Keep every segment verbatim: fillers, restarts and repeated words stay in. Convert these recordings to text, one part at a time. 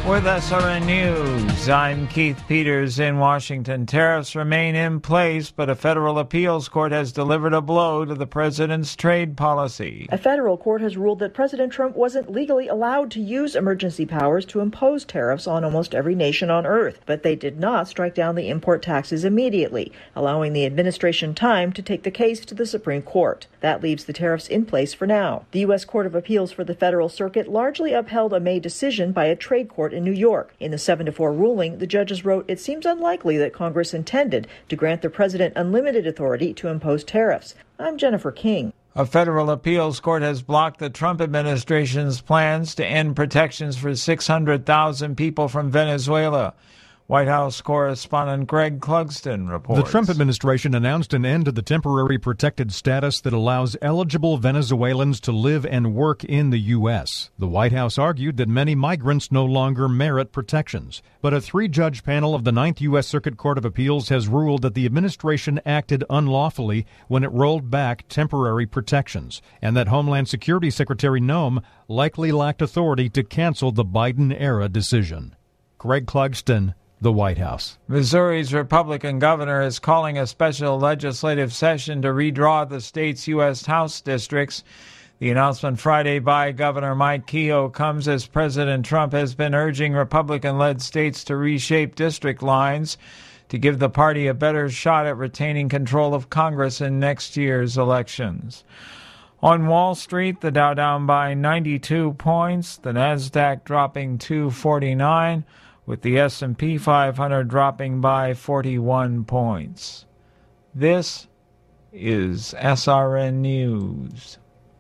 With S R N News, I'm Keith Peters in Washington. Tariffs remain in place, but a federal appeals court has delivered a blow to the president's trade policy. A federal court has ruled that President Trump wasn't legally allowed to use emergency powers to impose tariffs on almost every nation on earth, but they did not strike down the import taxes immediately, allowing the administration time to take the case to the Supreme Court. That leaves the tariffs in place for now. The U S Court of Appeals for the Federal Circuit largely upheld a May decision by a trade court in New York. In the seven to four ruling, the judges wrote, "It seems unlikely that Congress intended to grant the president unlimited authority to impose tariffs." I'm Jennifer King. A federal appeals court has blocked the Trump administration's plans to end protections for six hundred thousand people from Venezuela. White House correspondent Greg Clugston reports. The Trump administration announced an end to the temporary protected status that allows eligible Venezuelans to live and work in the U S. The White House argued that many migrants no longer merit protections. But a three-judge panel of the Ninth U S Circuit Court of Appeals has ruled that the administration acted unlawfully when it rolled back temporary protections, and that Homeland Security Secretary Noem likely lacked authority to cancel the Biden-era decision. Greg Clugston, the White House. Missouri's Republican governor is calling a special legislative session to redraw the state's U S House districts. The announcement Friday by Governor Mike Kehoe comes as President Trump has been urging Republican-led states to reshape district lines to give the party a better shot at retaining control of Congress in next year's elections. On Wall Street, the Dow down by ninety-two points, the Nasdaq dropping two forty-nine, with the S and P five hundred dropping by forty-one points. This is S R N News.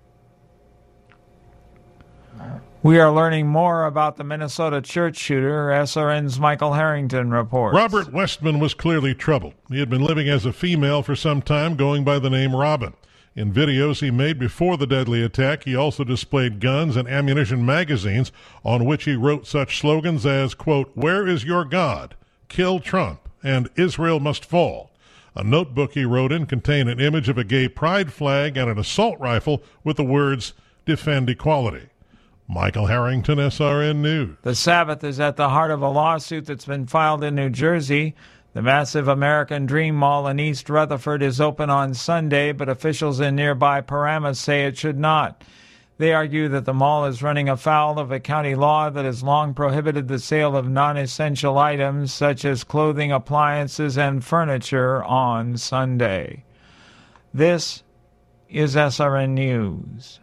We are learning more about the Minnesota church shooter. S R N's Michael Harrington reports. Robert Westman was clearly troubled. He had been living as a female for some time, going by the name Robin. In videos he made before the deadly attack, he also displayed guns and ammunition magazines on which he wrote such slogans as, quote, "Where is your God? Kill Trump," and "Israel must fall." A notebook he wrote in contained an image of a gay pride flag and an assault rifle with the words, "Defend equality." Michael Harrington, S R N News. The Sabbath is at the heart of a lawsuit that's been filed in New Jersey. The massive American Dream Mall in East Rutherford is open on Sunday, but officials in nearby Paramus say it should not. They argue that the mall is running afoul of a county law that has long prohibited the sale of non-essential items such as clothing, appliances, and furniture on Sunday. This is S R N News.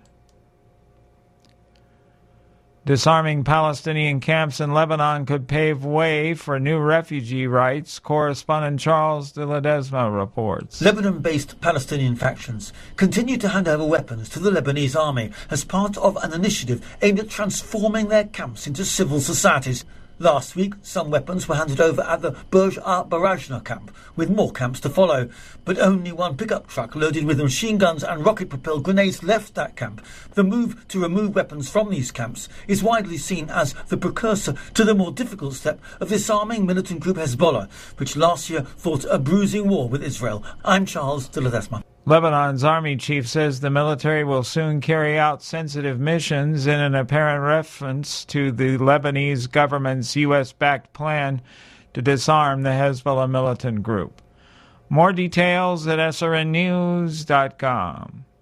Disarming Palestinian camps in Lebanon could pave way for new refugee rights. Correspondent Charles de Ledesma reports. Lebanon-based Palestinian factions continue to hand over weapons to the Lebanese army as part of an initiative aimed at transforming their camps into civil societies. Last week, some weapons were handed over at the Burj al-Barajna camp, with more camps to follow. But only one pickup truck loaded with machine guns and rocket-propelled grenades left that camp. The move to remove weapons from these camps is widely seen as the precursor to the more difficult step of disarming militant group Hezbollah, which last year fought a bruising war with Israel. I'm Charles de Ledesma. Lebanon's army chief says the military will soon carry out sensitive missions in an apparent reference to the Lebanese government's U S-backed plan to disarm the Hezbollah militant group. More details at S R N news dot com.